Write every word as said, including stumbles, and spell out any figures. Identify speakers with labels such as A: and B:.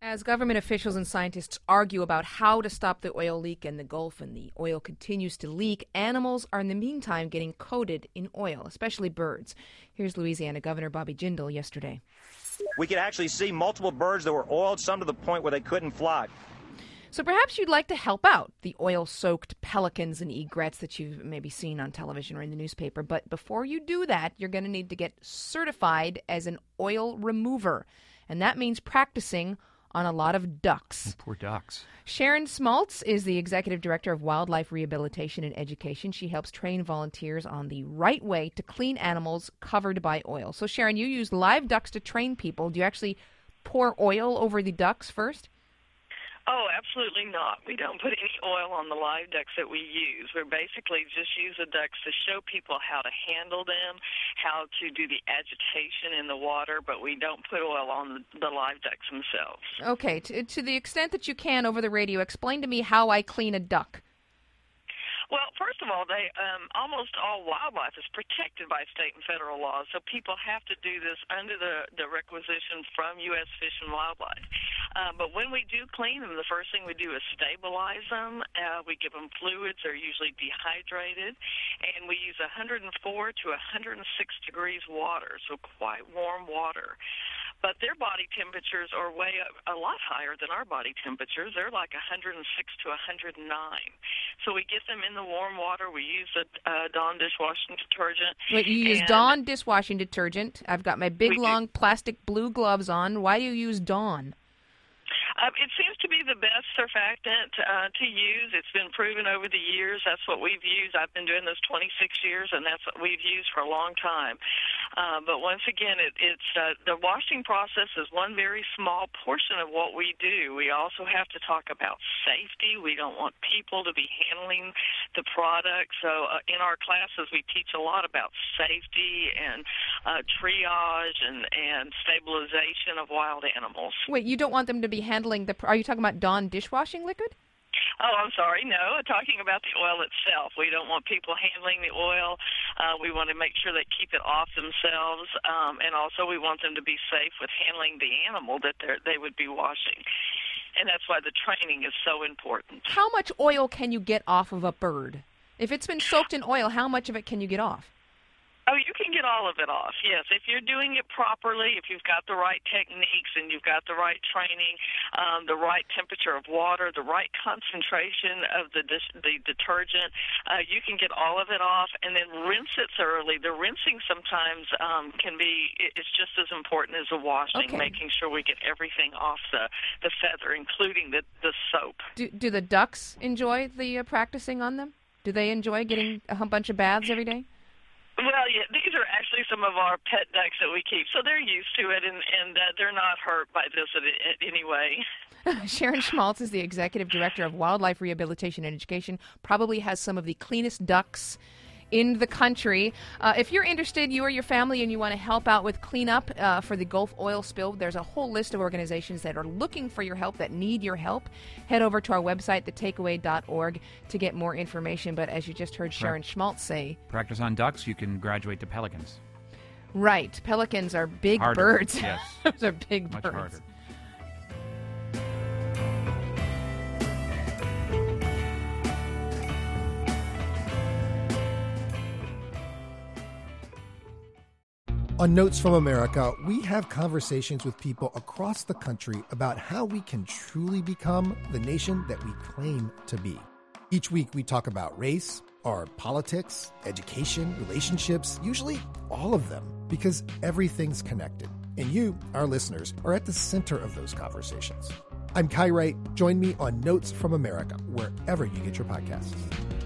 A: As government officials and scientists argue about how to stop the oil leak in the Gulf and the oil continues to leak, animals are in the meantime getting coated in oil, especially birds. Here's Louisiana Governor Bobby Jindal yesterday.
B: We could actually see multiple birds that were oiled, some to the point where they couldn't fly.
A: So perhaps you'd like to help out the oil-soaked pelicans and egrets that you've maybe seen on television or in the newspaper. But before you do that, you're going to need to get certified as an oil remover. And that means practicing on a lot of ducks.
C: Poor ducks.
A: Sharon Schmaltz is the executive director of Wildlife Rehabilitation and Education. She helps train volunteers on the right way to clean animals covered by oil. So, Sharon, you use live ducks to train people. Do you actually pour oil over the ducks first?
D: Oh, absolutely not. We don't put any oil on the live ducks that we use. We're basically just use the ducks to show people how to handle them, how to do the agitation in the water, but we don't put oil on the, the live ducks themselves.
A: Okay, to, to the extent that you can over the radio, explain to me how I clean a duck.
D: Well, first of all, they um, almost all wildlife is protected by state and federal laws, so people have to do this under the, the requisitions from U S Fish and Wildlife. Uh, but when we do clean them, the first thing we do is stabilize them. Uh, we give them fluids. They're usually dehydrated. And we use one hundred four to one hundred six degrees water, so quite warm water. But their body temperatures are way up, a lot higher than our body temperatures. They're like one hundred six to one hundred nine. So we get them in the warm water. We use the uh, Dawn dishwashing detergent.
A: Wait, you use Dawn dishwashing detergent. I've got my big, long do. plastic blue gloves on. Why do you use Dawn?
D: Uh, it seems to be the best surfactant uh, to use. It's been proven over the years. That's what we've used. I've been doing this twenty-six years, and that's what we've used for a long time. Uh, but once again, it, it's uh, the washing process is one very small portion of what we do. We also have to talk about safety. We don't want people to be handling the product. So uh, in our classes, we teach a lot about safety and uh, triage and, and stabilization of wild animals.
A: Wait, you don't want them to be handling the, are you talking about Dawn dishwashing liquid?
D: Oh, I'm sorry. No, I'm talking about the oil itself. We don't want people handling the oil. Uh, we want to make sure they keep it off themselves, um, and also we want them to be safe with handling the animal that they're, they would be washing. And that's why the training is so important.
A: How much oil can you get off of a bird? If it's been soaked in oil, how much of it can you get off?
D: Oh, you can get all of it off, yes. If you're doing it properly, if you've got the right techniques and you've got the right training, um, the right temperature of water, the right concentration of the dis- the detergent, uh, you can get all of it off and then rinse it thoroughly. The rinsing sometimes um, can be, it's just as important as the washing,
A: okay.
D: Making sure we get everything off the, the feather, including the, the soap.
A: Do, do the ducks enjoy the uh, practicing on them? Do they enjoy getting a bunch of baths every day?
D: Well, yeah, these are actually some of our pet ducks that we keep, so they're used to it, and, and uh, they're not hurt by this in any way.
A: Sharon Schmaltz is the executive director of Wildlife Rehabilitation and Education, probably has some of the cleanest ducks in the country. Uh, if you're interested, you or your family, and you want to help out with cleanup uh, for the Gulf oil spill, there's a whole list of organizations that are looking for your help, that need your help. Head over to our website, the takeaway dot org, to get more information. But as you just heard Sharon Schmaltz say,
C: practice on ducks, you can graduate to pelicans.
A: Right. Pelicans are big
C: Harder.
A: birds.
C: Yes.
A: Those are big
C: Much
A: birds.
C: harder.
E: On Notes from America, we have conversations with people across the country about how we can truly become the nation that we claim to be. Each week, we talk about race, our politics, education, relationships, usually all of them, because everything's connected. And you, our listeners, are at the center of those conversations. I'm Kai Wright. Join me on Notes from America, wherever you get your podcasts.